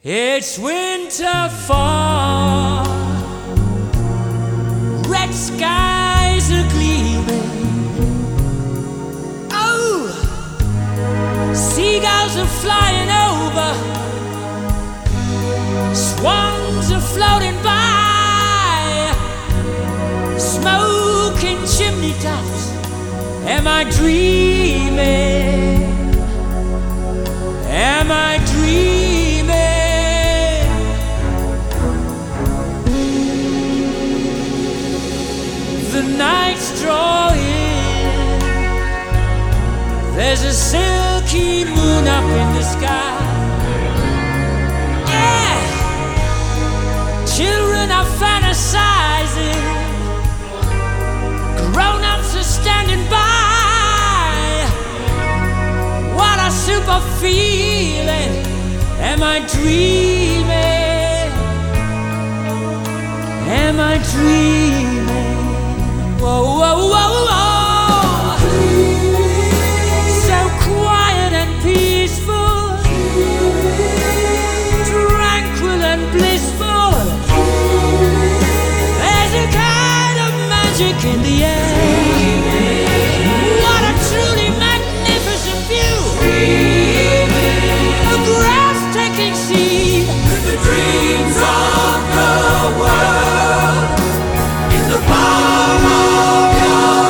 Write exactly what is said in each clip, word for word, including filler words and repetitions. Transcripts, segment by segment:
It's winter fall, red skies are gleaming. Oh, seagulls are flying over, swans are floating by, smoking chimney tops. Am I dreaming? Am I dreaming? The night's drawing, there's a silky moon up in the sky. Yeah, children are fantasizing, grown-ups are standing by. What a super feeling. Am I dreaming? Am I dreaming? Whoa, whoa, whoa, whoa. So quiet and peaceful, tranquil and blissful. There's a kind of magic in the air. What a truly magnificent view. A breathtaking scene. The dreams of the world in the palm of your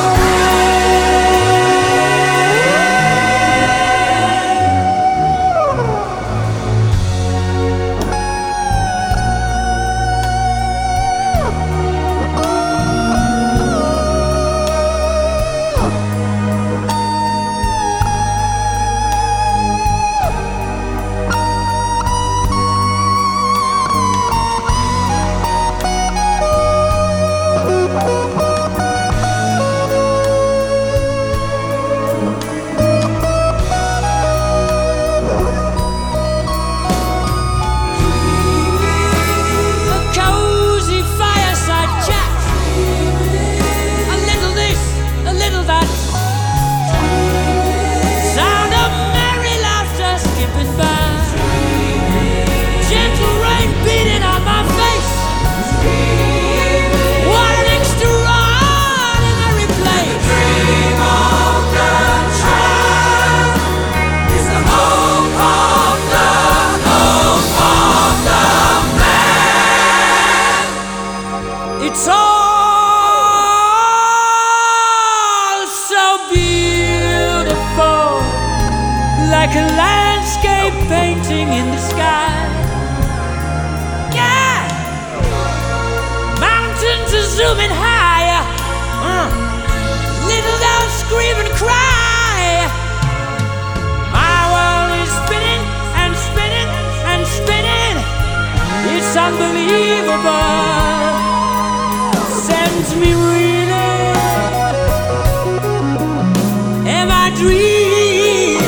It's all so beautiful, like a landscape painting in the sky. Yeah, mountains are zooming higher, uh. Little dogs scream and cry. My world is spinning and spinning and spinning. It's unbelievable. Sends me reeling. Am I dreaming?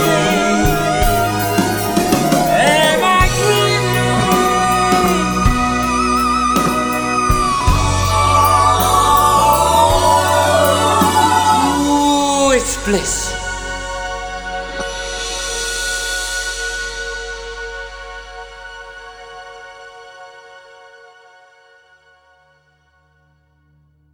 Am I dreaming? Ooh, it's bliss.